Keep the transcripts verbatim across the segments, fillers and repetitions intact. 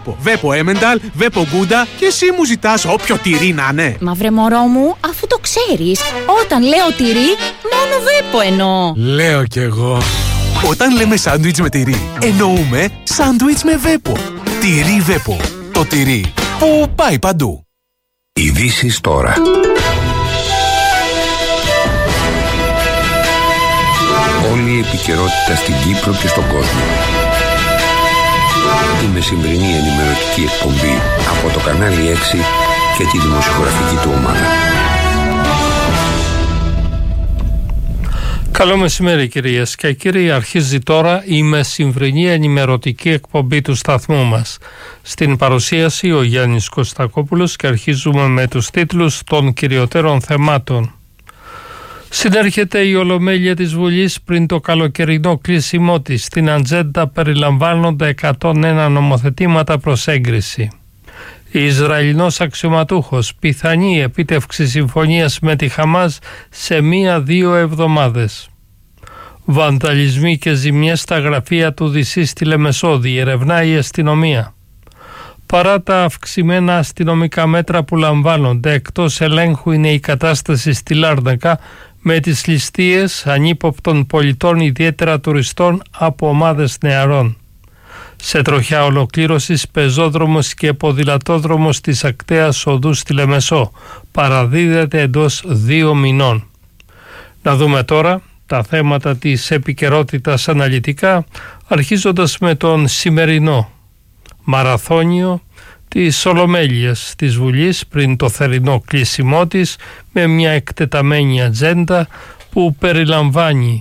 Βέπο. Βέπο Έμενταλ, Βέπο Γκούντα και εσύ μου ζητάς όποιο τυρί να είναι. Μα βρε μωρό μου, αφού το ξέρεις, όταν λέω τυρί, μόνο Βέπο εννοώ. Λέω κι εγώ. Όταν λέμε σάντουιτς με τυρί, εννοούμε σάντουιτς με Βέπο. Τυρί Βέπο. Το τυρί που πάει παντού. Ειδήσεις τώρα. Όλη η επικαιρότητα στην Κύπρο και στον κόσμο. Η μεσημβρινή ενημερωτική εκπομπή από το κανάλι έξι και τη δημοσιογραφική του ομάδα. Καλό μεσημέρι κυρίες και κύριοι, αρχίζει τώρα η μεσημβρινή ενημερωτική εκπομπή του σταθμού μας. Στην παρουσίαση ο Γιάννης Κωστακόπουλος και αρχίζουμε με τους τίτλους των κυριωτέρων θεμάτων. Συνέρχεται η Ολομέλεια της Βουλής πριν το καλοκαιρινό κλείσιμό της. Στην ατζέντα περιλαμβάνονται εκατόν ένα νομοθετήματα προς έγκριση. Ισραηλινός αξιωματούχος, πιθανή επίτευξη συμφωνίας με τη Χαμάς σε μία-δύο εβδομάδες. Βανταλισμοί και ζημιές στα γραφεία του Δυσί στη Λεμεσό, διερευνάει η αστυνομία. Παρά τα αυξημένα αστυνομικά μέτρα που λαμβάνονται, εκτός ελέγχου είναι η κατάσταση στη Λάρνακα, με τις ληστείες ανύποπτων πολιτών, ιδιαίτερα τουριστών από ομάδες νεαρών. Σε τροχιά ολοκλήρωσης πεζόδρομος και ποδηλατόδρομος της ακτέας οδού στη Λεμεσό παραδίδεται εντός δύο μηνών. Να δούμε τώρα τα θέματα της επικαιρότητας αναλυτικά, αρχίζοντας με τον σημερινό μαραθώνιο της Ολομέλειας της Βουλής πριν το θερινό κλείσιμό της, με μια εκτεταμένη ατζέντα που περιλαμβάνει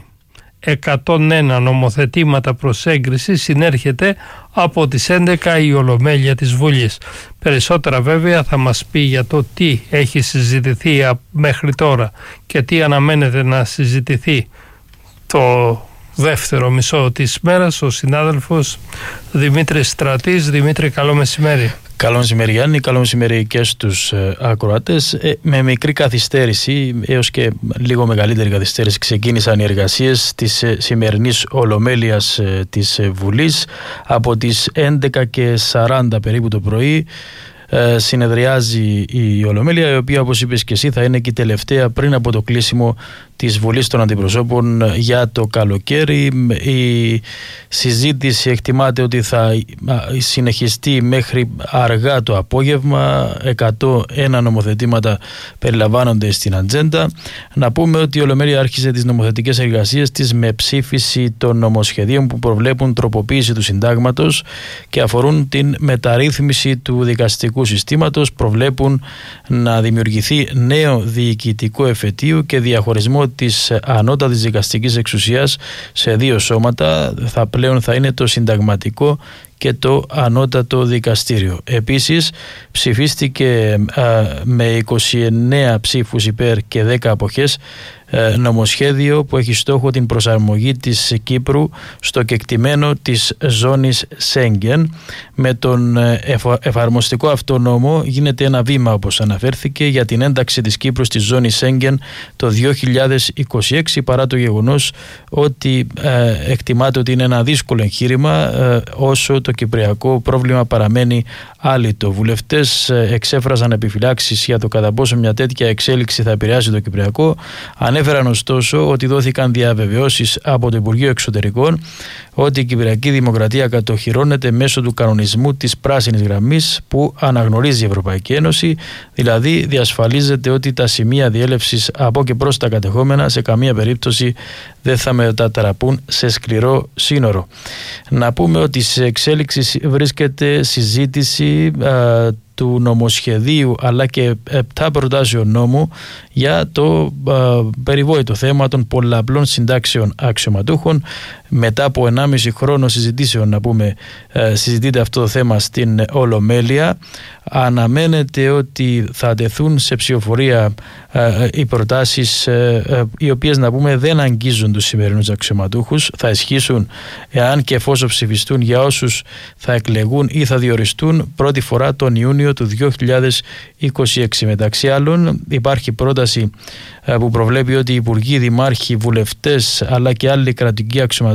εκατόν ένα νομοθετήματα προς έγκριση. Συνέρχεται από τις έντεκα η Ολομέλεια της Βουλής. Περισσότερα βέβαια θα μας πει για το τι έχει συζητηθεί μέχρι τώρα και τι αναμένεται να συζητηθεί το δεύτερο μισό της μέρας ο συνάδελφος Δημήτρης Στρατής. Δημήτρη, καλό μεσημέρι. Καλό μεσημέρι Γιάννη, καλό μεσημέρι και στους ε, ακροατές. Ε, με μικρή καθυστέρηση έως και λίγο μεγαλύτερη καθυστέρηση ξεκίνησαν οι εργασίες της ε, σημερινής Ολομέλειας ε, της ε, Βουλής. Από τις έντεκα και σαράντα περίπου το πρωί ε, συνεδριάζει η Ολομέλεια, η οποία, όπως είπες και εσύ, θα είναι και η τελευταία πριν από το κλείσιμο της Βουλής των Αντιπροσώπων για το καλοκαίρι. Η συζήτηση εκτιμάται ότι θα συνεχιστεί μέχρι αργά το απόγευμα. εκατόν ένα νομοθετήματα περιλαμβάνονται στην ατζέντα. Να πούμε ότι η Ολομέλεια άρχισε τις νομοθετικές εργασίες της με ψήφιση των νομοσχεδίων που προβλέπουν τροποποίηση του συντάγματος και αφορούν την μεταρρύθμιση του δικαστικού συστήματος. Προβλέπουν να δημιουργηθεί νέο διοικητικό εφετείο και διαχωρισμό της ανώτατης δικαστικής εξουσίας σε δύο σώματα. Θα πλέον θα είναι το συνταγματικό και το ανώτατο δικαστήριο. Επίσης ψηφίστηκε α, με είκοσι εννέα ψήφους υπέρ και δέκα αποχές νομοσχέδιο που έχει στόχο την προσαρμογή της Κύπρου στο κεκτημένο της ζώνης Σέγγεν. Με τον εφα, εφαρμοστικό αυτό νόμο γίνεται ένα βήμα, όπως αναφέρθηκε, για την ένταξη της Κύπρου στη ζώνη Σέγγεν το δύο χιλιάδες είκοσι έξι, παρά το γεγονός ότι ε, εκτιμάται ότι είναι ένα δύσκολο εγχείρημα ε, όσο το κυπριακό πρόβλημα παραμένει άλυτο. Βουλευτές ε, εξέφρασαν επιφυλάξεις για το κατά πόσο μια τέτοια εξέλιξη θα επηρεάσει το κυπριακό. Ανέφεραν ωστόσο ότι δόθηκαν διαβεβαιώσεις από το Υπουργείο Εξωτερικών ότι η Κυπριακή Δημοκρατία κατοχυρώνεται μέσω του κανονισμού της πράσινης γραμμής που αναγνωρίζει η Ευρωπαϊκή Ένωση, δηλαδή διασφαλίζεται ότι τα σημεία διέλευσης από και προς τα κατεχόμενα σε καμία περίπτωση δεν θα μετατραπούν σε σκληρό σύνορο. Να πούμε ότι σε εξέλιξη βρίσκεται συζήτηση α, του νομοσχεδίου αλλά και επτά προτάσεων νόμου για το α, περιβόητο θέμα των πολλαπλών συντάξεων αξιωματούχων. Μετά από ενάμιση χρόνο συζητήσεων, να πούμε, α, συζητείται αυτό το θέμα στην Ολομέλεια. Αναμένεται ότι θα τεθούν σε ψηφοφορία α, οι προτάσεις α, α, οι οποίες, να πούμε, δεν αγγίζουν τους σημερινούς αξιωματούχους. Θα ισχύσουν εάν και εφόσον ψηφιστούν για όσους θα εκλεγούν ή θα διοριστούν πρώτη φορά τον Ιούνιο του δύο χιλιάδες είκοσι έξι. Μεταξύ άλλων υπάρχει πρόταση που προβλέπει ότι οι υπουργοί, δημάρχοι, βουλευτές αλλά και άλλοι κρατικοί αξιωματούχοι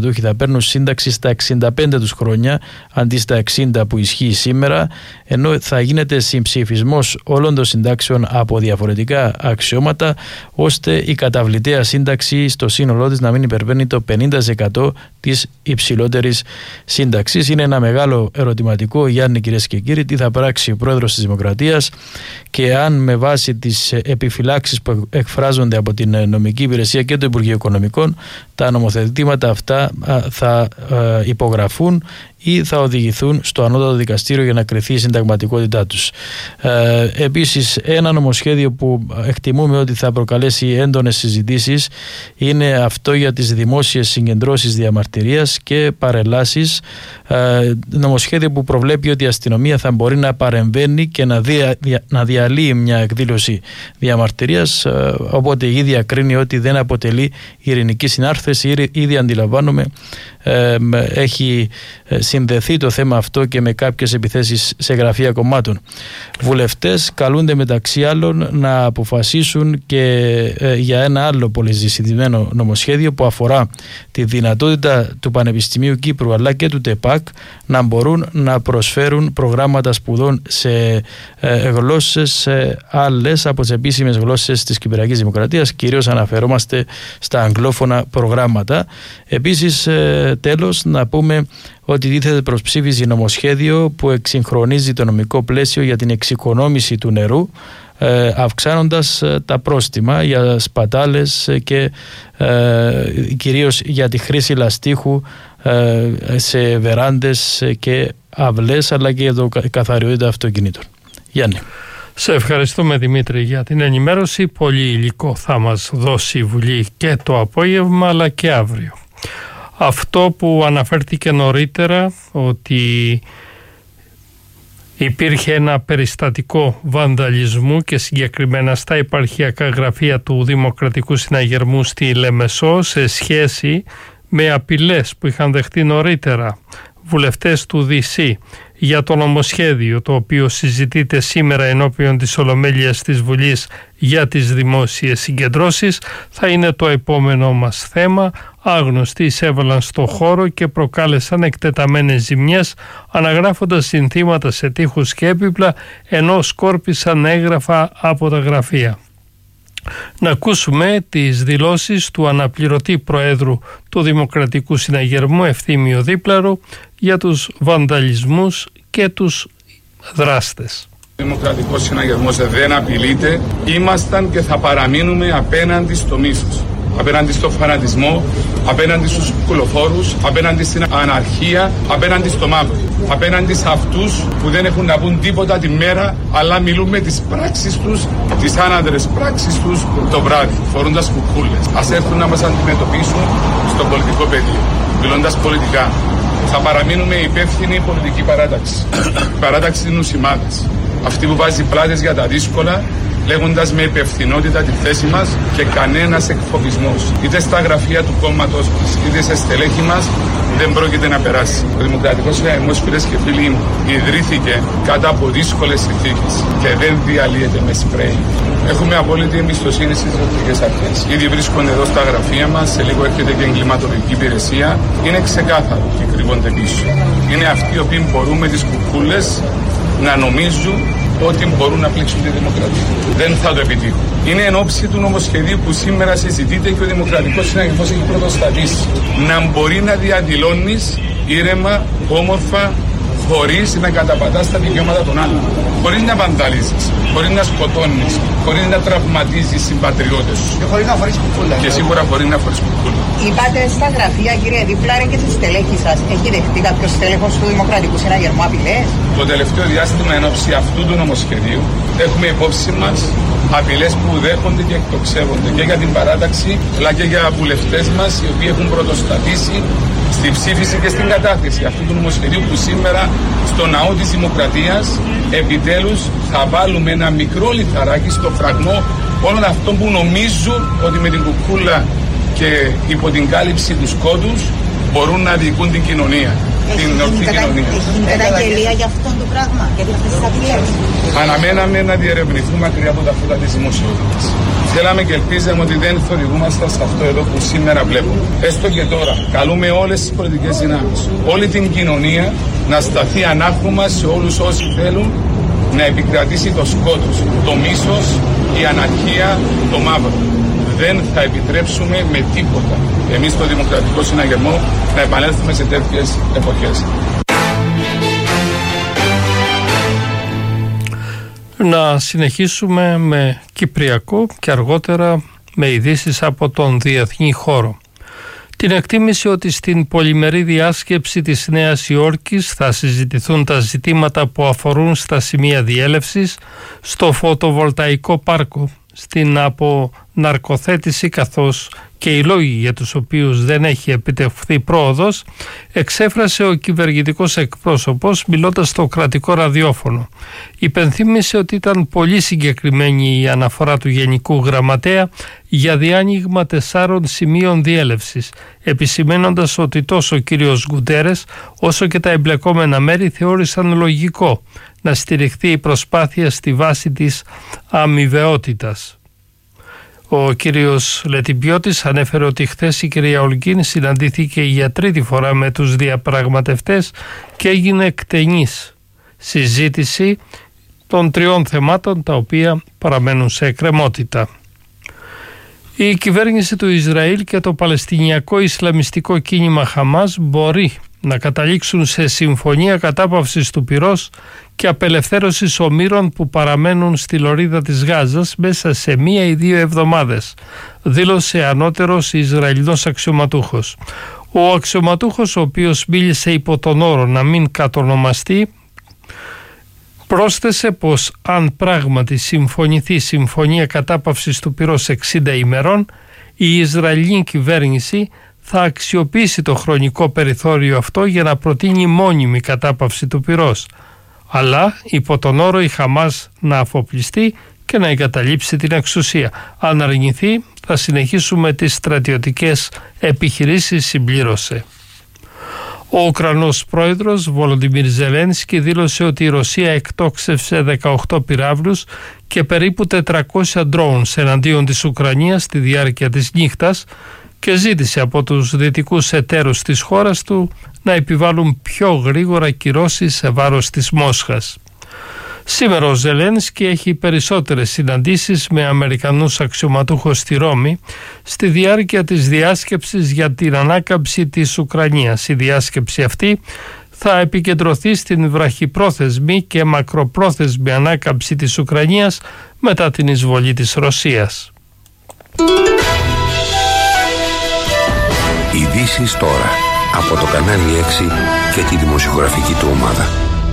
αξιωματούχοι θα παίρνουν σύνταξη στα εξήντα πέντε τους χρόνια αντί στα εξήντα που ισχύει σήμερα, ενώ θα γίνεται συμψηφισμός όλων των συντάξεων από διαφορετικά αξιώματα, ώστε η καταβλητέα σύνταξη στο σύνολό της να μην υπερβαίνει το πενήντα τοις εκατό της υψηλότερης σύνταξης. Είναι ένα μεγάλο ερωτηματικό, Γιάννη, κυρίες και κύριοι, τι θα πράξει ο πρόεδρος της Δημοκρατίας και αν με βάση τις επιφυλάξεις που εκφράζονται από την νομική υπηρεσία και το Υπουργείο Οικονομικών τα νομοθετήματα αυτά θα υπογραφούν ή θα οδηγηθούν στο ανώτατο δικαστήριο για να κριθεί η συνταγματικότητά τους. Ε, επίσης, ένα νομοσχέδιο που εκτιμούμε ότι θα προκαλέσει έντονες συζητήσεις είναι αυτό για τις δημόσιες συγκεντρώσεις διαμαρτυρίας και παρελάσεις. Ε, νομοσχέδιο που προβλέπει ότι η αστυνομία θα μπορεί να παρεμβαίνει και να, δια, δια, να διαλύει μια εκδήλωση διαμαρτυρίας, ε, οπότε η ίδια κρίνει ότι δεν αποτελεί ειρηνική συνάρθρωση. Ήδη αντιλαμβάνομαι ε, έχει συνδεθεί το θέμα αυτό και με κάποιες επιθέσεις σε γραφεία κομμάτων. Βουλευτές καλούνται μεταξύ άλλων να αποφασίσουν και ε, για ένα άλλο πολύ συζητημένο νομοσχέδιο που αφορά τη δυνατότητα του Πανεπιστημίου Κύπρου αλλά και του ΤΕΠΑΚ να μπορούν να προσφέρουν προγράμματα σπουδών σε ε, γλώσσες ε, άλλες από τις επίσημες γλώσσες της Κυπριακής Δημοκρατίας, κυρίως αναφερόμαστε στα αγγλόφωνα προγράμματα. Επίσης, ε, τέλος, να πούμε ότι τίθεται προς ψήφιση νομοσχέδιο που εξυγχρονίζει το νομικό πλαίσιο για την εξοικονόμηση του νερού, ε, αυξάνοντας ε, τα πρόστιμα για σπατάλες και ε, κυρίως για τη χρήση λαστίχου ε, σε βεράντες και αυλές, αλλά και για το καθαριότητα αυτοκινήτων. Γιάννη. Σε ευχαριστούμε, Δημήτρη, για την ενημέρωση. Πολύ υλικό θα μας δώσει η Βουλή και το απόγευμα αλλά και αύριο. Αυτό που αναφέρθηκε νωρίτερα, ότι υπήρχε ένα περιστατικό βανδαλισμού και συγκεκριμένα στα επαρχιακά γραφεία του Δημοκρατικού Συναγερμού στη Λεμεσό σε σχέση με απειλές που είχαν δεχτεί νωρίτερα βουλευτές του ΔΥΣΥ για το νομοσχέδιο το οποίο συζητείται σήμερα ενώπιον της Ολομέλειας της Βουλής για τις δημόσιες συγκεντρώσεις, θα είναι το επόμενό μας θέμα. Άγνωστοι εισέβαλαν στο χώρο και προκάλεσαν εκτεταμένες ζημιές αναγράφοντας συνθήματα σε τοίχους και έπιπλα, ενώ σκόρπισαν έγγραφα από τα γραφεία. Να ακούσουμε τις δηλώσεις του αναπληρωτή Προέδρου του Δημοκρατικού Συναγερμού Ευθύμιο Δίπλαρου για τους βανδαλισμούς και τους δράστες. Ο Δημοκρατικός Συναγερμός δεν απειλείται. Ήμασταν και θα παραμείνουμε απέναντι στο μίσος, απέναντι στο φανατισμό, απέναντι στους κουκουλοφόρους, απέναντι στην αναρχία, απέναντι στο μαύρο, απέναντι σε αυτούς που δεν έχουν να πούν τίποτα τη μέρα, αλλά μιλούν με τις πράξεις τους, τις άναδρες πράξεις τους το βράδυ, φορώντας κουκούλες. Ας έρθουν να μας αντιμετωπίσουν στο πολιτικό πεδίο, μιλώντας πολιτικά. Θα παραμείνουμε υπεύθυνη πολιτική παράταξη. Παράταξη νουσιμάδας. Αυτή που βάζει πλάτες για τα δύσκολα, λέγοντας με υπευθυνότητα τη θέση μας και κανένας εκφοβισμός. Είτε στα γραφεία του κόμματος μας, είτε σε στελέχη μας, δεν πρόκειται να περάσει. Ο Δημοκρατικός Συναγερμός, φίλες και φίλοι, ιδρύθηκε κάτω από δύσκολες συνθήκες και δεν διαλύεται με σπρέι. Έχουμε απόλυτη εμπιστοσύνη στις εθνικές αρχές. Ήδη βρίσκονται εδώ στα γραφεία μας, σε λίγο έρχεται και εγκληματολογική υπηρεσία. Είναι ξεκάθαρο και κρύβονται πίσω. Είναι αυτοί οι οποίοι μπορούν με τις κουκούλες να νομίζουν ότι μπορούν να πλήξουν τη δημοκρατία. Δεν θα το επιτύχουν. Είναι εν ώψη του νομοσχεδίου που σήμερα συζητείται και ο Δημοκρατικός Συναγερμός έχει πρωτοστατήσει. Να μπορεί να διαδηλώνεις ήρεμα, όμορφα, χωρίς να καταπατάς τα δικαιώματα των άλλων. Χωρίς να βανδαλίζεις, χωρίς να σκοτώνεις, χωρίς να τραυματίζεις συμπατριώτες σου. Και χωρίς να φορείς κουκούλα. Και σίγουρα χωρίς να φορείς κουκούλα. Είπατε στα γραφεία, κύριε Δίπλαρε, και στις στελέχη σας, έχει δεχτεί κάποιος στέλεχος του Δημοκρατικού Συναγερμού απειλές? Το τελευταίο διάστημα, εν ώψη αυτού του νομοσχεδίου, έχουμε υπόψη μας απειλές που δέχονται και εκτοξεύονται και για την παράταξη, αλλά και για βουλευτές μας οι οποίοι έχουν πρωτοστατήσει στη ψήφιση και στην κατάθεση αυτού του νομοσχεδίου που σήμερα στο ναό της Δημοκρατίας επιτέλους θα βάλουμε ένα μικρό λιθαράκι στο φραγμό όλων αυτών που νομίζουν ότι με την κουκούλα και υπό την κάλυψη του σκότους μπορούν να διοικούν την κοινωνία. την ορθή κοινωνία. Γίνεται καταγγελία για αυτό το πράγμα, για αυτές τις απειλές? Αναμέναμε να διερευνηθούμε μακριά από τα φώτα της δημοσιότητας. Θέλαμε και ελπίζαμε ότι δεν θορυβούμασταν σε αυτό εδώ που σήμερα βλέπουμε. Έστω και τώρα, καλούμε όλες τις πολιτικές δυνάμεις, όλη την κοινωνία να σταθεί ανάχρωμα σε όλους όσοι θέλουν να επικρατήσει το σκότος, το μίσος, η αναρχία, το μαύρο. Δεν θα επιτρέψουμε με τίποτα εμείς στο Δημοκρατικό Συναγερμό να επανέλθουμε σε τέτοιες εποχές. Να συνεχίσουμε με Κυπριακό και αργότερα με ειδήσεις από τον διεθνή χώρο. Την εκτίμηση ότι στην πολυμερή διάσκεψη της Νέας Υόρκης θα συζητηθούν τα ζητήματα που αφορούν στα σημεία διέλευσης στο φωτοβολταϊκό πάρκο, στην αποναρκοθέτηση καθώς και οι λόγοι για τους οποίους δεν έχει επιτευχθεί πρόοδος, εξέφρασε ο κυβερνητικός εκπρόσωπος μιλώντας στο κρατικό ραδιόφωνο. Υπενθύμησε ότι ήταν πολύ συγκεκριμένη η αναφορά του Γενικού Γραμματέα για διάνοιγμα τεσσάρων σημείων διέλευσης, επισημένοντας ότι τόσο ο κύριος Γκουντέρες όσο και τα εμπλεκόμενα μέρη θεώρησαν λογικό να στηριχθεί η προσπάθεια στη βάση της αμοιβαιότητας. Ο κύριος Λετιμπιώτης ανέφερε ότι χθες η κυρία Ολγκίν συναντήθηκε για τρίτη φορά με τους διαπραγματευτές και έγινε εκτενής συζήτηση των τριών θεμάτων τα οποία παραμένουν σε εκκρεμότητα. Η κυβέρνηση του Ισραήλ και το Παλαιστινιακό Ισλαμιστικό κίνημα Χαμάς μπορεί να καταλήξουν σε συμφωνία κατάπαυσης του πυρός και απελευθέρωσης ομήρων που παραμένουν στη λωρίδα της Γάζας μέσα σε μία ή δύο εβδομάδες, δήλωσε ανώτερος Ισραηλινός αξιωματούχος. Ο αξιωματούχος, ο οποίος μίλησε υπό τον όρο να μην κατονομαστεί, πρόσθεσε πως αν πράγματι συμφωνηθεί συμφωνία κατάπαυσης του πυρός εξήντα ημερών, η Ισραηλινή κυβέρνηση θα αξιοποιήσει το χρονικό περιθώριο αυτό για να προτείνει μόνιμη κατάπαυση του πυρός, αλλά υπό τον όρο η Χαμάς να αφοπλιστεί και να εγκαταλείψει την εξουσία. Αν αρνηθεί, θα συνεχίσουμε τις στρατιωτικές επιχειρήσεις, συμπλήρωσε. Ο Ουκρανός πρόεδρος Βολοντιμίρ Ζελένσκι δήλωσε ότι η Ρωσία εκτόξευσε δεκαοκτώ πυράβλους και περίπου τετρακόσια ντρόουνς εναντίον της Ουκρανίας στη διάρκεια της νύχτας και ζήτησε από τους δυτικούς εταίρους της χώρας του να επιβάλλουν πιο γρήγορα κυρώσεις σε βάρος της Μόσχας. Σήμερα ο Ζελένσκι έχει περισσότερες συναντήσεις με Αμερικανούς αξιωματούχους στη Ρώμη στη διάρκεια της διάσκεψης για την ανάκαμψη της Ουκρανίας. Η διάσκεψη αυτή θα επικεντρωθεί στην βραχυπρόθεσμη και μακροπρόθεσμη ανάκαμψη της Ουκρανίας μετά την εισβολή της Ρωσίας. Ειδήσεις τώρα από το κανάλι έξι και τη δημοσιογραφική του ομάδα.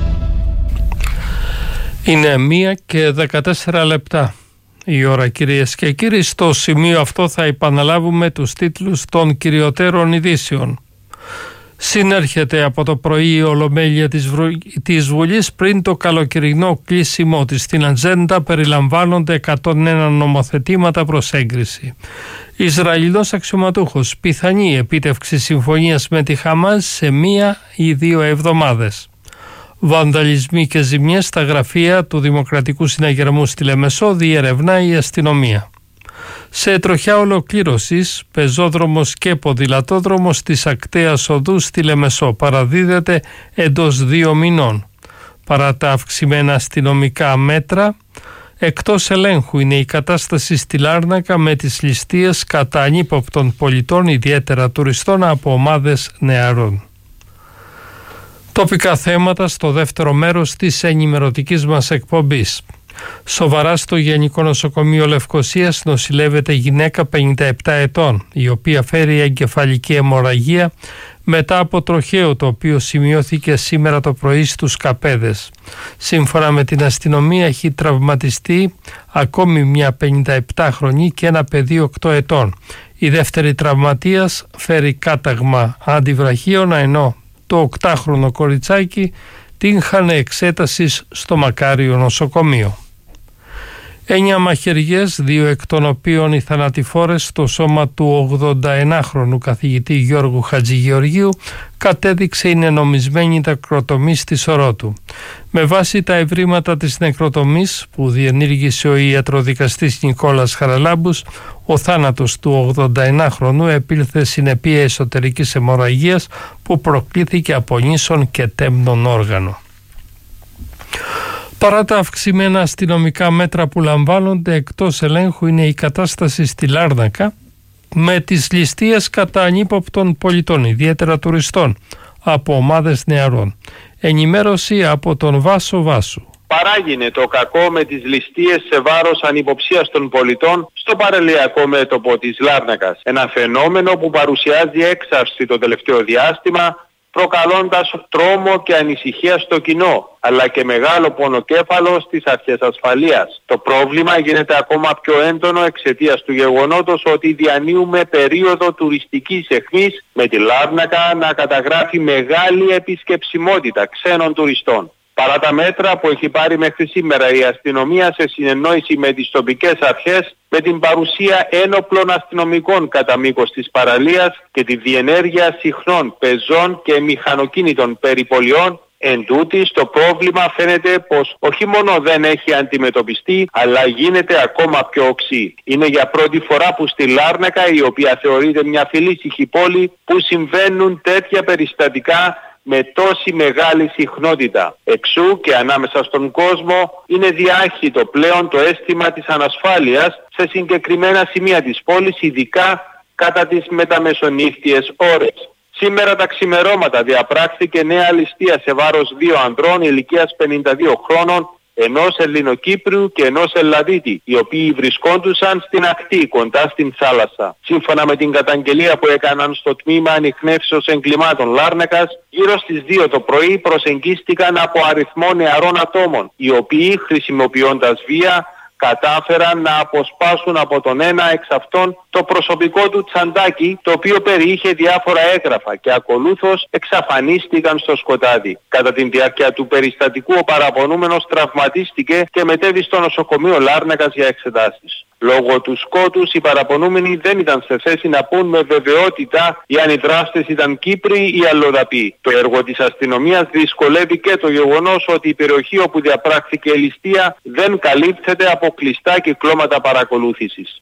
Είναι μία και δεκατέσσερα λεπτά η ώρα, κυρίες και κύριοι. Στο σημείο αυτό θα επαναλάβουμε τους τίτλους των κυριωτέρων ειδήσεων. Συνέρχεται από το πρωί η Ολομέλεια της, Βρου... της Βουλής πριν το καλοκαιρινό κλείσιμο της. Στην ατζέντα περιλαμβάνονται εκατόν ένα νομοθετήματα προς έγκριση. Ισραηλινός αξιωματούχος, πιθανή επίτευξη συμφωνίας με τη Χαμάς σε μία ή δύο εβδομάδες. Βανδαλισμοί και ζημιές στα γραφεία του Δημοκρατικού Συναγερμού στη Λεμεσό διερευνάει η αστυνομία. Σε τροχιά ολοκλήρωσης, πεζόδρομος και ποδηλατόδρομος της Ακταίας Οδού στη Λεμεσό παραδίδεται εντός δύο μηνών. Παρά τα αυξημένα αστυνομικά μέτρα, εκτός ελέγχου είναι η κατάσταση στη Λάρνακα με τις ληστείες κατά ανύποπτων πολιτών, ιδιαίτερα τουριστών από ομάδες νεαρών. Τοπικά θέματα στο δεύτερο μέρος της ενημερωτικής μας εκπομπής. Σοβαρά στο Γενικό Νοσοκομείο Λευκωσίας νοσηλεύεται γυναίκα πενήντα επτά ετών, η οποία φέρει εγκεφαλική αιμορραγία μετά από τροχαίο το οποίο σημειώθηκε σήμερα το πρωί στους Καπέδες. Σύμφωνα με την αστυνομία έχει τραυματιστεί ακόμη μια πενήντα επτάχρονη και ένα παιδί οκτώ ετών. Η δεύτερη τραυματίας φέρει κάταγμα αντιβραχίωνα, ενώ το οκτάχρονο κοριτσάκι τύχανε εξέτασης στο Μακάριο νοσοκομείο. Έννια μαχαιριές, δύο εκ των οποίων οι θανατηφόρες στο σώμα του ογδονταενάχρονου καθηγητή Γιώργου Χατζηγεωργίου, κατέδειξε η νενομισμένη νεκροτομή στη σωρό του. Με βάση τα ευρήματα της νεκροτομής που διενήργησε ο ιατροδικαστής Νικόλας Χαραλάμπους, ο θάνατος του ογδονταενάχρονου επήλθε συνεπία εσωτερικής αιμορραγίας που προκλήθηκε από νήσον και τέμνον όργανο. Παρά τα αυξημένα αστυνομικά μέτρα που λαμβάνονται, εκτός ελέγχου είναι η κατάσταση στη Λάρνακα, με τις ληστείες κατά ανύποπτων πολιτών, ιδιαίτερα τουριστών, από ομάδες νεαρών. Ενημέρωση από τον Βάσο Βάσου. Παράγινε το κακό με τις ληστείες σε βάρος ανυποψίας των πολιτών στο παραλιακό μέτωπο της Λάρνακας. Ένα φαινόμενο που παρουσιάζει έξαρση το τελευταίο διάστημα, προκαλώντας τρόμο και ανησυχία στο κοινό, αλλά και μεγάλο πονοκέφαλο στις αρχές ασφαλείας. Το πρόβλημα γίνεται ακόμα πιο έντονο εξαιτίας του γεγονότος ότι διανύουμε περίοδο τουριστικής αιχμής, με τη Λάρνακα να καταγράφει μεγάλη επισκεψιμότητα ξένων τουριστών. Παρά τα μέτρα που έχει πάρει μέχρι σήμερα η αστυνομία σε συνεννόηση με τις τοπικές αρχές, με την παρουσία ένοπλων αστυνομικών κατά μήκος της παραλίας και τη διενέργεια συχνών πεζών και μηχανοκίνητων περιπολιών, εν τούτης, το πρόβλημα φαίνεται πως όχι μόνο δεν έχει αντιμετωπιστεί, αλλά γίνεται ακόμα πιο οξύ. Είναι για πρώτη φορά που στη Λάρνακα, η οποία θεωρείται μια φιλήσυχη πόλη, που συμβαίνουν τέτοια περιστατικά με τόση μεγάλη συχνότητα. Εξού και ανάμεσα στον κόσμο είναι διάχυτο πλέον το αίσθημα της ανασφάλειας σε συγκεκριμένα σημεία της πόλης, ειδικά κατά τις μεταμεσονύχτιες ώρες. Σήμερα τα ξημερώματα διαπράχθηκε νέα ληστεία σε βάρος δύο ανδρών ηλικίας πενήντα δύο χρόνων, ενός Ελληνοκύπριου και ενός Ελλαδίτη, οι οποίοι βρισκόντουσαν στην ακτή κοντά στην θάλασσα. Σύμφωνα με την καταγγελία που έκαναν στο τμήμα ανιχνεύσεως εγκλημάτων Λάρνακας, γύρω στις δύο το πρωί προσεγγίστηκαν από αριθμό νεαρών ατόμων, οι οποίοι χρησιμοποιώντας βία κατάφεραν να αποσπάσουν από τον ένα εξ αυτών το προσωπικό του τσαντάκι, το οποίο περιείχε διάφορα έγγραφα, και ακολούθως εξαφανίστηκαν στο σκοτάδι. Κατά τη διάρκεια του περιστατικού ο παραπονούμενος τραυματίστηκε και μετέβη στο νοσοκομείο Λάρνακας για εξετάσεις. Λόγω του σκότους οι παραπονούμενοι δεν ήταν σε θέση να πούν με βεβαιότητα αν οι δράστες ήταν Κύπροι ή αλλοδαποί. Το έργο της αστυνομίας δυσκολεύει και το γεγονός ότι η περιοχή όπου διαπράχθηκε η ληστεία δεν καλύπτεται από κλειστά κυκλώματα παρακολούθησης.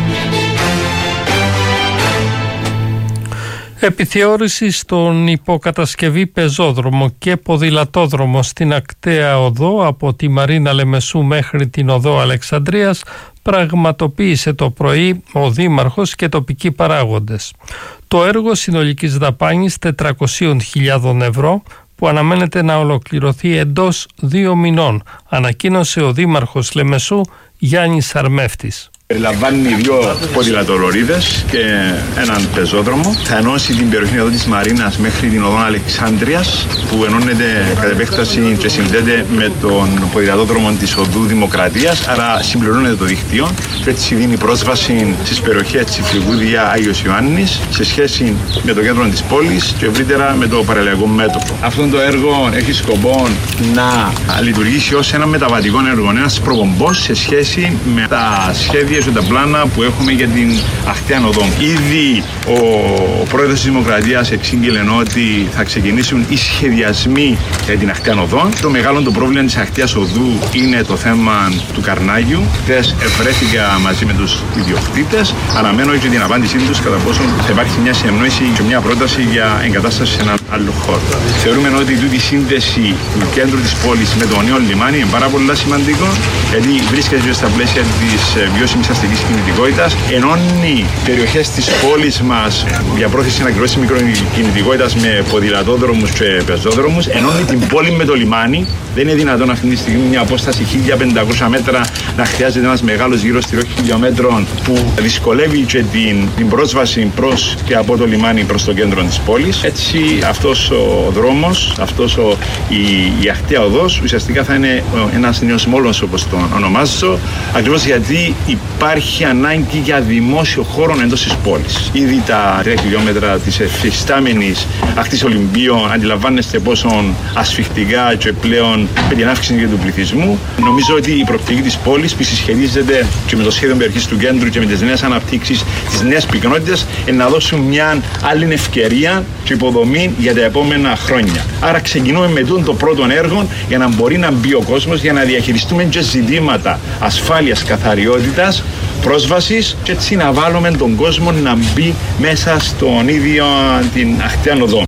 Επιθεώρηση στον υποκατασκευή πεζόδρομο και ποδηλατόδρομο στην Ακταία Οδό από τη Μαρίνα Λεμεσού μέχρι την Οδό Αλεξανδρίας πραγματοποίησε το πρωί ο Δήμαρχος και τοπικοί παράγοντες. Το έργο συνολικής δαπάνης τετρακόσιες χιλιάδες ευρώ που αναμένεται να ολοκληρωθεί εντός δύο μηνών, ανακοίνωσε ο Δήμαρχος Λεμεσού Γιάννης Αρμεύτης. Περιλαμβάνει δύο ποδηλατολωρίδες και έναν πεζόδρομο. Θα ενώσει την περιοχή εδώ της Μαρίνας μέχρι την Οδό Αλεξάνδρειας, που ενώνεται κατ' επέκταση και συνδέεται με τον ποδηλατόδρομο της Οδού Δημοκρατίας, άρα συμπληρώνεται το δίκτυο και έτσι δίνει πρόσβαση στις περιοχές Τσιφλιγούδια, Άγιος Ιωάννης σε σχέση με το κέντρο της πόλης και ευρύτερα με το παραλιακό μέτωπο. Αυτό το έργο έχει σκοπό να λειτουργήσει ως ένα μεταβατικό έργο, ένας προπομπός σε σχέση με τα σχέδια και τα πλάνα που έχουμε για την Ακταία Οδό. Ήδη ο, ο πρόεδρος της Δημοκρατίας εξήγηλε ότι θα ξεκινήσουν οι σχεδιασμοί για την Ακταία Οδό. Το μεγάλο το πρόβλημα της Ακταίας Οδού είναι το θέμα του Καρνάγιου. Χθες ευρέθηκα μαζί με τους ιδιοκτήτες. Αναμένω και την απάντησή τους κατά πόσο θα υπάρχει μια συνεννόηση και μια πρόταση για εγκατάσταση σε έναν άλλο χώρο. Θεωρούμε ότι τούτη η σύνδεση του κέντρου της πόλης με το νέο λιμάνι είναι πάρα πολύ σημαντικό, γιατί βρίσκεται στα πλαίσια της βιώσιμης αστικής κινητικότητας, ενώνει περιοχές της πόλης μας για πρόθεση ανακοινώσης μικροκινητικότητας με ποδηλατόδρομους και πεζόδρομους, ενώνει την πόλη με το λιμάνι. Δεν είναι δυνατόν αυτή τη στιγμή μια απόσταση χίλια πεντακόσια μέτρα να χρειάζεται ένας μεγάλος γύρος τριών χιλιόμετρων που δυσκολεύει και την, την πρόσβαση προς και από το λιμάνι προς το κέντρο της πόλης. Έτσι αυτός ο δρόμος, αυτός ο, η, η Ακταία Οδός ουσιαστικά θα είναι ένας νέος μόλος, όπως τον ονομάζω, ακριβώς γιατί η υπάρχει ανάγκη για δημόσιο χώρο εντός της πόλης. Ήδη τα τρία χιλιόμετρα της εφιστάμενης ακτής Ολυμπίων αντιλαμβάνεστε πόσο ασφιχτικά και πλέον με την αύξηση του πληθυσμού. Νομίζω ότι η προοπτική της πόλης που συσχετίζεται και με το σχέδιο περιοχής του κέντρου και με τις νέες αναπτύξεις της νέας πυκνότητας να δώσουν μια άλλη ευκαιρία και υποδομή για τα επόμενα χρόνια. Άρα ξεκινούμε με το πρώτο έργο για να μπορεί να μπει ο κόσμος, για να διαχειριστούμε και ζητήματα ασφάλειας, καθαριότητας, πρόσβασης και έτσι να βάλουμε τον κόσμο να μπει μέσα στον ίδιο την ακτή οδό.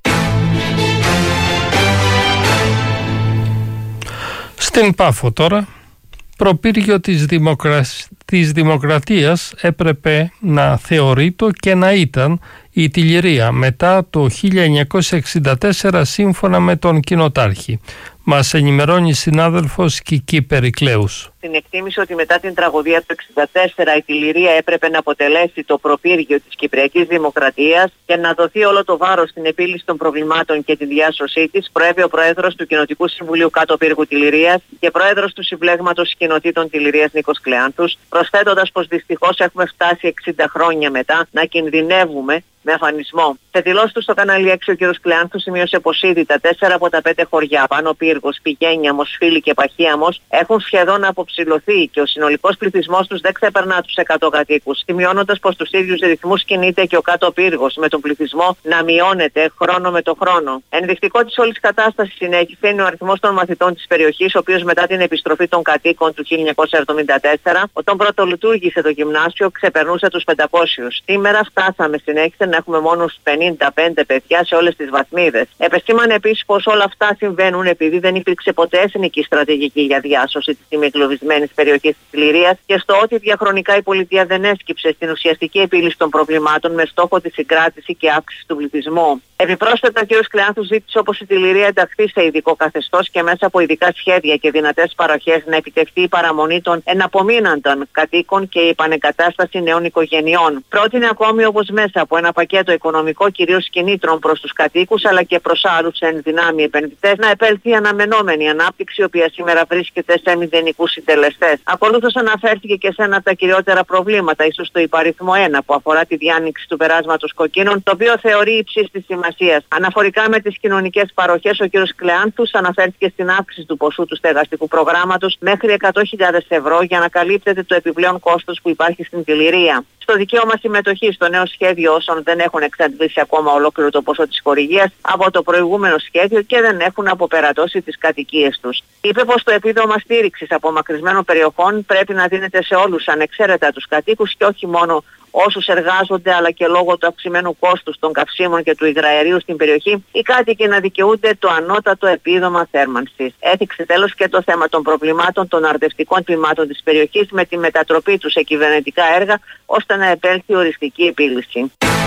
Στην Πάφο τώρα, προπύργιο της, δημοκρα... της δημοκρατίας έπρεπε να θεωρείτο και να ήταν η Τιλιρία μετά το χίλια εννιακόσια εξήντα τέσσερα σύμφωνα με τον κοινοτάρχη. Μας ενημερώνει συνάδελφος Κική Περικλέους. Την εκτίμηση ότι μετά την τραγωδία του εξήντα τέσσερα η Τιλιρία έπρεπε να αποτελέσει το προπύργιο της Κυπριακής Δημοκρατίας και να δοθεί όλο το βάρος στην επίλυση των προβλημάτων και τη διάσωσή της, προέβη ο Πρόεδρος του Κοινοτικού Συμβουλίου Κάτω Πύργου Τιλιρίας και Πρόεδρος του Συμπλέγματος Κοινοτήτων Τιλιρίας Νίκος Κλεάνθους, προσθέτοντας πως δυστυχώς έχουμε φτάσει εξήντα χρόνια μετά να κινδυνεύουμε με αφανισμό. Σε δηλώσεις του στο κανάλι έξι ο κ. Κλεάνθους σημείωσε πως ήδη τα τέσσερα από τα πέντε χωριά, Πάνω Πύργος, Πηγένια, Μοσφύλη και Παχίαμος, έχουν σχεδόν αποψηλωθεί και ο συνολικός πληθυσμός τους δεν ξεπερνά τους εκατό κατοίκους, σημειώνοντας πως τους ίδιους ρυθμούς κινείται και ο Κάτω Πύργος, με τον πληθυσμό να μειώνεται χρόνο με το χρόνο. Ενδεικτικό της όλης κατάστασης συνέχισε είναι ο αριθμός των μαθητών της περιοχής, ο οποίος μετά την επιστροφή των κατοίκων του χίλια εννιακόσια εβδομήντα τέσσερα, όταν πρωτολειτουργήσε το γυμνάσιο, ξεπερνούσε τους πεντακόσιους. Σήμερα φτάσαμε, συνέχισε, να έχουμε μόνο πενήντα πέντε παιδιά σε όλες τις βαθμίδες. Επεσήμανε επίσης πως όλα αυτά συμβαίνουν επειδή δεν υπήρξε ποτέ εθνική στρατηγική για διάσωση της ημιγκλωβισμένης περιοχής της Τιλιρίας και στο ότι διαχρονικά η πολιτεία δεν έσκυψε στην ουσιαστική επίλυση των προβλημάτων με στόχο τη συγκράτηση και αύξηση του πληθυσμού. Επιπρόσθετα, ο κ. Κλεάνθους ζήτησε όπως η Τιλιρία ενταχθεί σε ειδικό καθεστώς και μέσα από ειδικά σχέδια και δυνατές παροχές να επιτευχθεί η παραμονή των εναπομείναντων κατοίκων και η επανεγκατάσταση νέων οικογενειών. Πρότεινε ακόμη όπως μέσα από ένα πακέτο οικονομικό κυρίως κινήτρων προς τους κατοίκους αλλά και προς άλλους εν δυνάμει επενδυτές να επέλθει η αναμενόμενη ανάπτυξη, η οποία σήμερα βρίσκεται σε μηδενικούς συντελεστές. Ακολούθως αναφέρθηκε και σε ένα από τα κυριότερα προβλήματα, ίσως το υπαριθμό ένα, που αφορά τη διάνοιξη του περάσματος κοκκίνων, το οποίο θεωρεί υψής της σημασίας. Αναφορικά με τις κοινωνικές παροχές, ο κ. Κλεάνθους αναφέρθηκε στην αύξηση του ποσού του στεγαστικού προγράμματος μέχρι εκατό χιλιάδες ευρώ για να καλύπτεται το επιπλέον κόστος που υπάρχει στην Τιλιρία. Στο δικαίωμα συμμετοχής στο νέο σχέδιο όσων δεν έχουν εξαντλήσει ακόμα ολόκληρο το ποσό της χορηγίας από το προηγούμενο σχέδιο και δεν έχουν αποπερατώσει τις κατοικίες τους. Είπε πως το επίδομα στήριξης απομακρυσμένων περιοχών πρέπει να δίνεται σε όλους ανεξαίρετα τους κατοίκους και όχι μόνο όσους εργάζονται, αλλά και λόγω του αυξημένου κόστους των καυσίμων και του υγραερίου στην περιοχή, οι κάτοικοι να δικαιούνται το ανώτατο επίδομα θέρμανσης. Έθιξε τέλος και το θέμα των προβλημάτων των αρδευτικών τμήματων της περιοχής με τη μετατροπή τους σε κυβερνητικά έργα, ώστε να επέλθει οριστική επίλυση.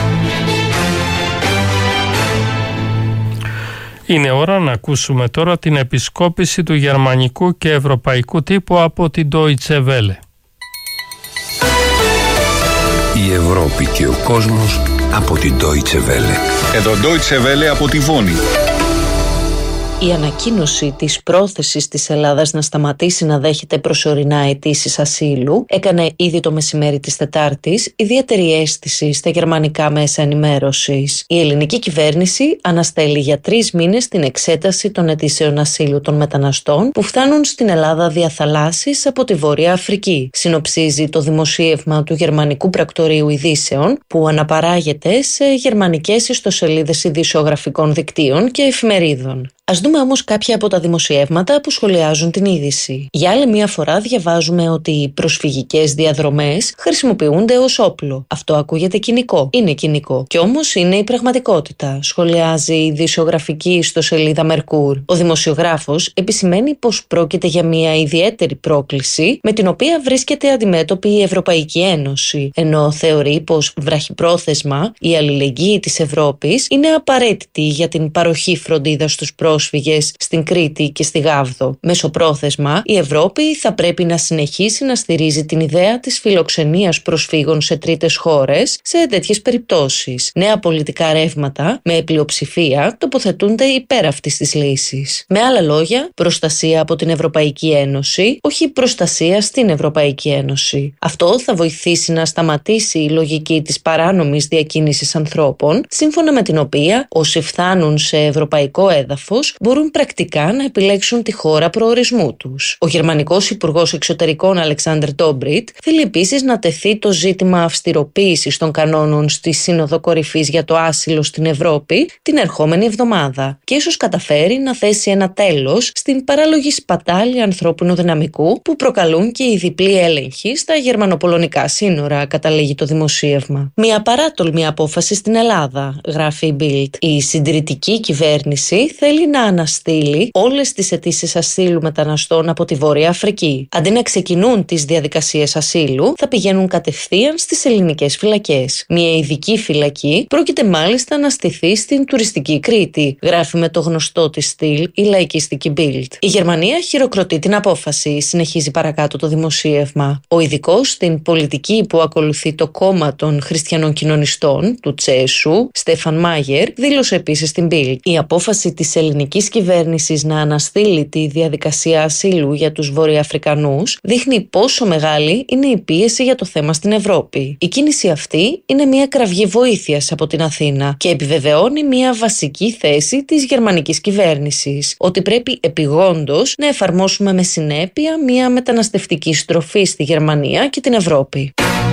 Είναι ώρα να ακούσουμε τώρα την επισκόπηση του γερμανικού και ευρωπαϊκού τύπου από την Deutsche Welle. Η Ευρώπη και ο κόσμος από την Deutsche Welle. Εδώ Deutsche Welle από τη Βόνη. Η ανακοίνωση της πρόθεσης της Ελλάδας να σταματήσει να δέχεται προσωρινά αιτήσεις ασύλου έκανε ήδη το μεσημέρι της Τετάρτης ιδιαίτερη αίσθηση στα γερμανικά μέσα ενημέρωσης. Η ελληνική κυβέρνηση αναστέλει για τρεις μήνες την εξέταση των αιτήσεων ασύλου των μεταναστών που φτάνουν στην Ελλάδα δια θαλάσσης από τη Βόρεια Αφρική. Συνοψίζει το δημοσίευμα του Γερμανικού Πρακτορείου Ειδήσεων που αναπαράγεται σε γερμανικές ιστοσελίδες ειδησιογραφικών δικτύων και εφημερίδων. Ας δούμε όμως κάποια από τα δημοσιεύματα που σχολιάζουν την είδηση. Για άλλη μία φορά διαβάζουμε ότι οι προσφυγικές διαδρομές χρησιμοποιούνται ως όπλο. Αυτό ακούγεται κοινικό. Είναι κοινικό. Κι όμως είναι η πραγματικότητα, σχολιάζει η ειδησιογραφική ιστοσελίδα Merkur. Ο δημοσιογράφος επισημαίνει πως πρόκειται για μια ιδιαίτερη πρόκληση με την οποία βρίσκεται αντιμέτωπη η Ευρωπαϊκή Ένωση, ενώ θεωρεί πως βραχυπρόθεσμα η αλληλεγγύη της Ευρώπης είναι απαραίτητη για την παροχή φροντίδας στους πρόσφυγες πρόσφυγες στην Κρήτη και στη Γάβδο. Μεσοπρόθεσμα, η Ευρώπη θα πρέπει να συνεχίσει να στηρίζει την ιδέα της φιλοξενίας προσφύγων σε τρίτες χώρες σε τέτοιες περιπτώσεις. Νέα πολιτικά ρεύματα με πλειοψηφία τοποθετούνται υπέρ αυτής της λύσης. Με άλλα λόγια, προστασία από την Ευρωπαϊκή Ένωση, όχι προστασία στην Ευρωπαϊκή Ένωση. Αυτό θα βοηθήσει να σταματήσει η λογική της παράνομης διακίνησης ανθρώπων, σύμφωνα με την οποία όσοι φτάνουν σε ευρωπαϊκό έδαφος μπορούν πρακτικά να επιλέξουν τη χώρα προορισμού τους. Ο Γερμανικός Υπουργός Εξωτερικών Αλεξάντερ Ντόμπριτ θέλει επίσης να τεθεί το ζήτημα αυστηροποίησης των κανόνων στη Σύνοδο Κορυφής για το άσυλο στην Ευρώπη την ερχόμενη εβδομάδα και ίσως καταφέρει να θέσει ένα τέλος στην παράλογη σπατάλη ανθρώπινου δυναμικού που προκαλούν και οι διπλοί έλεγχοι στα γερμανοπολωνικά σύνορα, καταλήγει το δημοσίευμα. Μια παράτολμη απόφαση στην Ελλάδα, γράφει η Bild. Η συντηρητική κυβέρνηση θέλει να αναστείλει όλες τις αιτήσεις ασύλου μεταναστών από τη Βόρεια Αφρική. Αντί να ξεκινούν τις διαδικασίες ασύλου, θα πηγαίνουν κατευθείαν στις ελληνικές φυλακές. Μια ειδική φυλακή πρόκειται μάλιστα να στηθεί στην τουριστική Κρήτη, γράφει με το γνωστό της στυλ η λαϊκιστική Bild. Η Γερμανία χειροκροτεί την απόφαση, συνεχίζει παρακάτω το δημοσίευμα. Ο ειδικός στην πολιτική που ακολουθεί το κόμμα των χριστιανών κοινωνιστών, του Τσέσου, Στέφαν Μάγερ, δήλωσε επίσης στην Bild. Η απόφαση της ελληνικής κυβέρνησης να αναστείλει τη διαδικασία ασύλου για τους Βορειοαφρικανούς δείχνει πόσο μεγάλη είναι η πίεση για το θέμα στην Ευρώπη. Η κίνηση αυτή είναι μια κραυγή βοήθειας από την Αθήνα και επιβεβαιώνει μια βασική θέση της γερμανικής κυβέρνησης, ότι πρέπει επιγόντως να εφαρμόσουμε με συνέπεια μια μεταναστευτική στροφή στη Γερμανία και την Ευρώπη.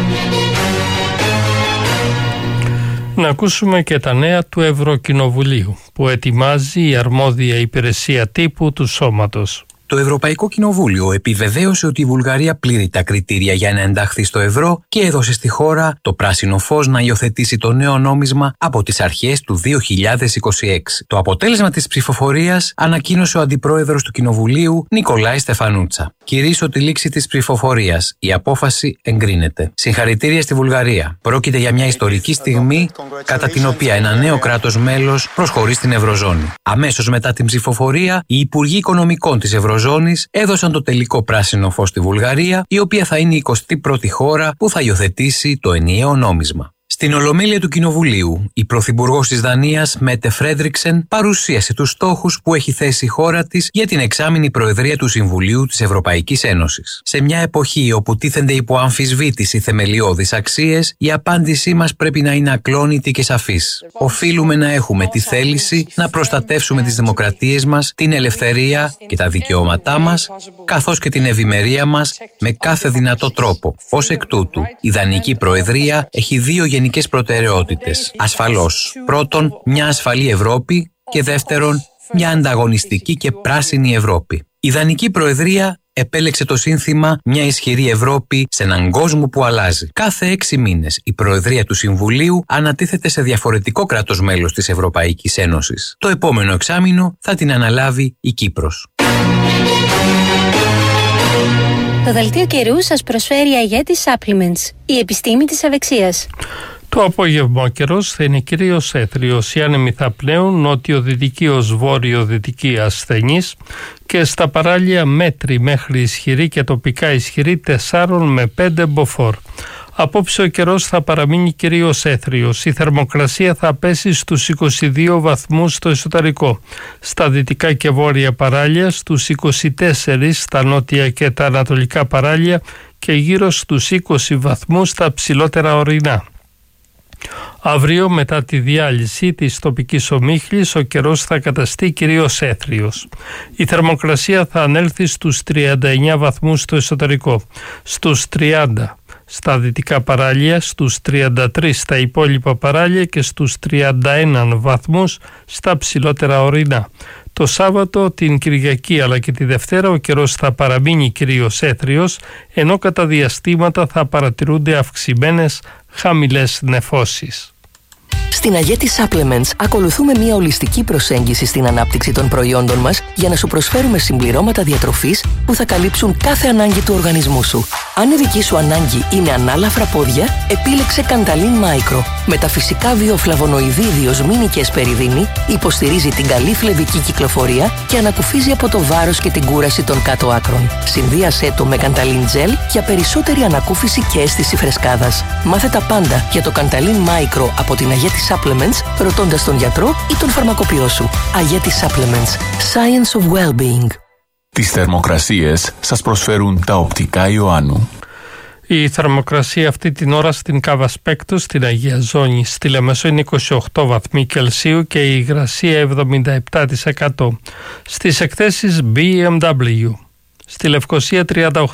Να ακούσουμε και τα νέα του Ευρωκοινοβουλίου που ετοιμάζει η αρμόδια υπηρεσία τύπου του σώματος. Το Ευρωπαϊκό Κοινοβούλιο επιβεβαίωσε ότι η Βουλγαρία πλήρει τα κριτήρια για να ενταχθεί στο ευρώ και έδωσε στη χώρα το πράσινο φως να υιοθετήσει το νέο νόμισμα από τις αρχές του δύο χιλιάδες είκοσι έξι. Το αποτέλεσμα της ψηφοφορίας ανακοίνωσε ο Αντιπρόεδρος του Κοινοβουλίου Νικολάη Στεφανούτσα. Κυρίσω τη λήξη της ψηφοφορίας. Η απόφαση εγκρίνεται. Συγχαρητήρια στη Βουλγαρία. Πρόκειται για μια ιστορική στιγμή κατά την οποία ένα νέο κράτος μέλος προσχωρεί στην Ευρωζώνη. Αμέσως μετά την ψηφοφορία, οι Υπουργοί Οικονομικών της Ευρωζώνης έδωσαν το τελικό πράσινο φως στη Βουλγαρία, η οποία θα είναι η εικοστή πρώτη χώρα που θα υιοθετήσει το ενιαίο νόμισμα. Στην Ολομέλεια του Κοινοβουλίου, η Πρωθυπουργός της Δανίας, Μέτε Φρέντρικσεν, παρουσίασε τους στόχους που έχει θέσει η χώρα της για την εξάμηνη Προεδρία του Συμβουλίου της Ευρωπαϊκής Ένωσης. Σε μια εποχή όπου τίθενται υπό αμφισβήτηση θεμελιώδεις αξίες, η απάντησή μας πρέπει να είναι ακλόνητη και σαφής. Οφείλουμε να έχουμε τη θέληση να προστατεύσουμε τις δημοκρατίες μας, την ελευθερία και τα δικαιώματά μας, καθώς και την ευημερία μας με κάθε δυνατό τρόπο. Ως εκ τούτου, η Δανική Προεδρία έχει δύο γενικές προτεραιότητες. Ασφαλώς, πρώτον, μια ασφαλή Ευρώπη και δεύτερον, μια ανταγωνιστική και πράσινη Ευρώπη. Η Δανική Προεδρία επέλεξε το σύνθημα «Μια ισχυρή Ευρώπη σε έναν κόσμο που αλλάζει». Κάθε έξι μήνες η Προεδρία του Συμβουλίου ανατίθεται σε διαφορετικό κράτος μέλος της Ευρωπαϊκής Ένωσης. Το επόμενο εξάμηνο θα την αναλάβει η Κύπρος. Το δελτίο καιρού σας προσφέρει η Aegetis Supplements, η επιστήμη της ευεξίας. Το απόγευμα ο καιρός θα είναι κυρίως έθριος. Οι άνεμοι θα πνέουν νότιο-δυτική ως βόρειο-δυτική ασθενής και στα παράλια μέτρη μέχρι ισχυρή και τοπικά ισχυρή τέσσερα με πέντε μποφόρ. Απόψε ο καιρός θα παραμείνει κυρίως έθριος. Η θερμοκρασία θα πέσει στους είκοσι δύο βαθμούς στο εσωτερικό. Στα δυτικά και βόρεια παράλια στους είκοσι τέσσερα, στα νότια και τα ανατολικά παράλια και γύρω στους είκοσι βαθμούς στα ψηλότερα ορεινά. Αύριο μετά τη διάλυση της τοπικής ομίχλης ο καιρός θα καταστεί κυρίως έθριος. Η θερμοκρασία θα ανέλθει στους τριάντα εννέα βαθμούς στο εσωτερικό, στους τριάντα στα δυτικά παράλια, στους τριάντα τρία στα υπόλοιπα παράλια και στους τριάντα ένα βαθμούς στα ψηλότερα ορεινά. Το Σάββατο, την Κυριακή αλλά και τη Δευτέρα ο καιρός θα παραμείνει κυρίως έθριος, ενώ κατά διαστήματα θα παρατηρούνται αυξημένες χαμηλές νεφώσεις. Στην Αγέτη Supplements ακολουθούμε μια ολιστική προσέγγιση στην ανάπτυξη των προϊόντων μας για να σου προσφέρουμε συμπληρώματα διατροφής που θα καλύψουν κάθε ανάγκη του οργανισμού σου. Αν η δική σου ανάγκη είναι ανάλαφρα πόδια, επίλεξε Cantalin Micro. Με τα φυσικά βιοφλαβονοειδή διοσμίνη και εσπεριδίνη, υποστηρίζει την καλή φλεβική κυκλοφορία και ανακουφίζει από το βάρος και την κούραση των κάτω άκρων. Συνδύασέ το με Cantalin Gel για περισσότερη ανακούφιση και αίσθηση φρεσκάδας. Μάθε τα πάντα για το Cantalin Micro από την Αγέτη Supplements, ρωτώντας τον γιατρό ή τον φαρμακοποιό σου. Αγέτη Supplements. Science of Well-being. Τις θερμοκρασίες σας προσφέρουν τα οπτικά Ιωάννου. Η θερμοκρασία αυτή την ώρα στην Κάβα Σπέκτου, στην Αγία Ζώνη, στη Λεμεσό είναι είκοσι οκτώ βαθμοί Κελσίου και η υγρασία εβδομήντα επτά τοις εκατό. Στις εκθέσεις μπι εμ ντάμπλιου, στη Λευκοσία τριάντα οκτώ